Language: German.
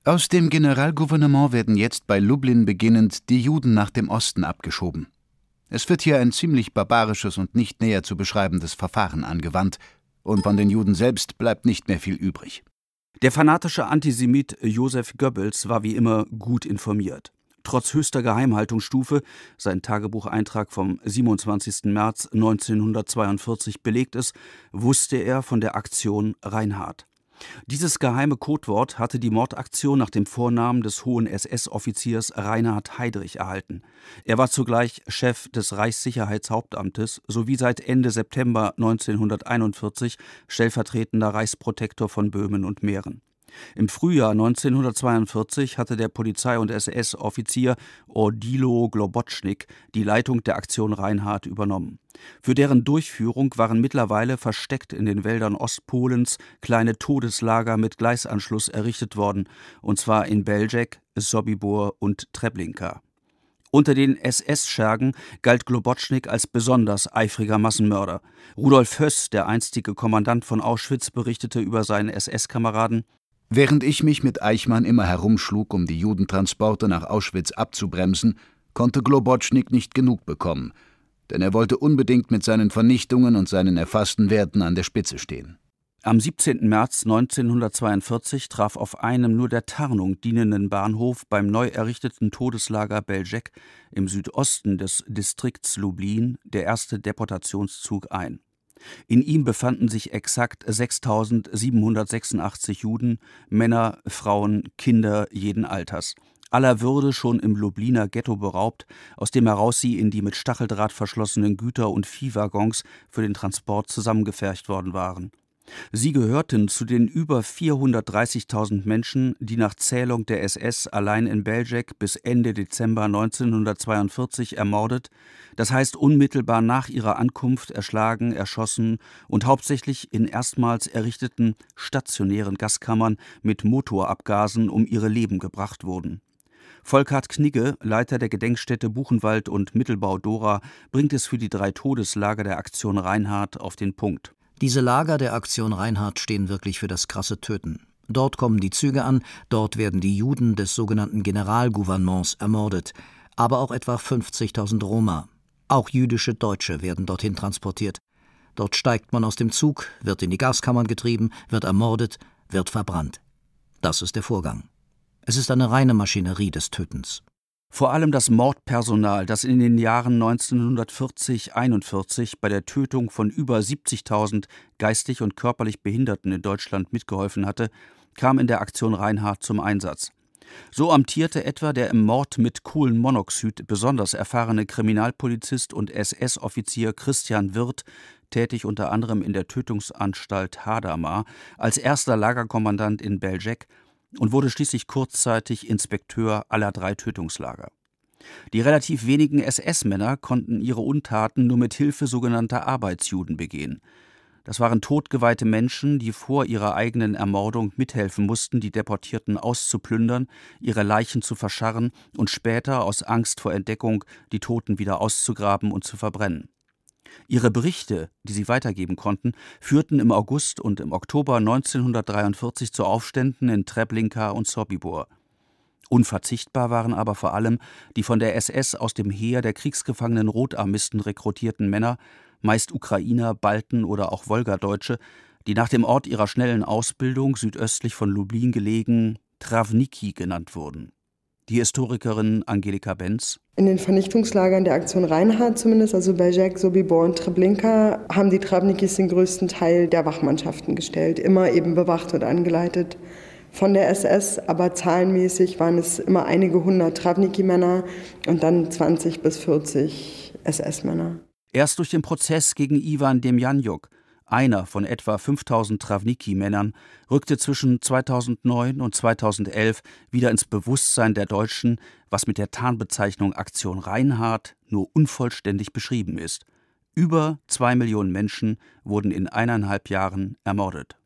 Aus dem Generalgouvernement werden jetzt bei Lublin beginnend die Juden nach dem Osten abgeschoben. Es wird hier ein ziemlich barbarisches und nicht näher zu beschreibendes Verfahren angewandt, und von den Juden selbst bleibt nicht mehr viel übrig. Der fanatische Antisemit Joseph Goebbels war wie immer gut informiert. Trotz höchster Geheimhaltungsstufe, sein Tagebucheintrag vom 27. März 1942 belegt es, wusste er von der Aktion Reinhardt. Dieses geheime Codewort hatte die Mordaktion nach dem Vornamen des hohen SS-Offiziers Reinhard Heydrich erhalten. Er war zugleich Chef des Reichssicherheitshauptamtes sowie seit Ende September 1941 stellvertretender Reichsprotektor von Böhmen und Mähren. Im Frühjahr 1942 hatte der Polizei- und SS-Offizier Odilo Globotschnik die Leitung der Aktion Reinhardt übernommen. Für deren Durchführung waren mittlerweile versteckt in den Wäldern Ostpolens kleine Todeslager mit Gleisanschluss errichtet worden, und zwar in Belzec, Sobibór und Treblinka. Unter den SS-Schergen galt Globotschnik als besonders eifriger Massenmörder. Rudolf Höss, der einstige Kommandant von Auschwitz, berichtete über seinen SS-Kameraden: Während ich mich mit Eichmann immer herumschlug, um die Judentransporte nach Auschwitz abzubremsen, konnte Globotschnik nicht genug bekommen, denn er wollte unbedingt mit seinen Vernichtungen und seinen erfassten Werten an der Spitze stehen. Am 17. März 1942 traf auf einem nur der Tarnung dienenden Bahnhof beim neu errichteten Todeslager Belzec im Südosten des Distrikts Lublin der erste Deportationszug ein. In ihm befanden sich exakt 6.786 Juden, Männer, Frauen, Kinder jeden Alters, aller Würde schon im Lubliner Ghetto beraubt, aus dem heraus sie in die mit Stacheldraht verschlossenen Güter- und Viehwaggons für den Transport zusammengefercht worden waren. Sie gehörten zu den über 430.000 Menschen, die nach Zählung der SS allein in Belzec bis Ende Dezember 1942 ermordet, das heißt unmittelbar nach ihrer Ankunft erschlagen, erschossen und hauptsächlich in erstmals errichteten stationären Gaskammern mit Motorabgasen um ihre Leben gebracht wurden. Volkart Knigge, Leiter der Gedenkstätte Buchenwald und Mittelbau-Dora, bringt es für die 3 Todeslager der Aktion Reinhardt auf den Punkt. Diese Lager der Aktion Reinhardt stehen wirklich für das krasse Töten. Dort kommen die Züge an, dort werden die Juden des sogenannten Generalgouvernements ermordet, aber auch etwa 50.000 Roma. Auch jüdische Deutsche werden dorthin transportiert. Dort steigt man aus dem Zug, wird in die Gaskammern getrieben, wird ermordet, wird verbrannt. Das ist der Vorgang. Es ist eine reine Maschinerie des Tötens. Vor allem das Mordpersonal, das in den Jahren 1940-41 bei der Tötung von über 70.000 geistig und körperlich Behinderten in Deutschland mitgeholfen hatte, kam in der Aktion Reinhardt zum Einsatz. So amtierte etwa der im Mord mit Kohlenmonoxid besonders erfahrene Kriminalpolizist und SS-Offizier Christian Wirth, tätig unter anderem in der Tötungsanstalt Hadamar, als erster Lagerkommandant in Belzec und wurde schließlich kurzzeitig Inspekteur aller 3 Tötungslager. Die relativ wenigen SS-Männer konnten ihre Untaten nur mit Hilfe sogenannter Arbeitsjuden begehen. Das waren totgeweihte Menschen, die vor ihrer eigenen Ermordung mithelfen mussten, die Deportierten auszuplündern, ihre Leichen zu verscharren und später aus Angst vor Entdeckung die Toten wieder auszugraben und zu verbrennen. Ihre Berichte, die sie weitergeben konnten, führten im August und im Oktober 1943 zu Aufständen in Treblinka und Sobibór. Unverzichtbar waren aber vor allem die von der SS aus dem Heer der kriegsgefangenen Rotarmisten rekrutierten Männer, meist Ukrainer, Balten oder auch Wolgadeutsche, die nach dem Ort ihrer schnellen Ausbildung südöstlich von Lublin gelegen Travniki genannt wurden. Die Historikerin Angelika Benz: In den Vernichtungslagern der Aktion Reinhardt zumindest, also Belzec, Sobibór und Treblinka, haben die Travnikis den größten Teil der Wachmannschaften gestellt, immer eben bewacht und angeleitet von der SS, aber zahlenmäßig waren es immer einige hundert Travniki-Männer und dann 20 bis 40 SS-Männer. Erst durch den Prozess gegen Iwan Demjanjuk, einer von etwa 5.000 Travniki-Männern, rückte zwischen 2009 und 2011 wieder ins Bewusstsein der Deutschen, was mit der Tarnbezeichnung Aktion Reinhardt nur unvollständig beschrieben ist. Über 2 Millionen Menschen wurden in 1,5 Jahren ermordet.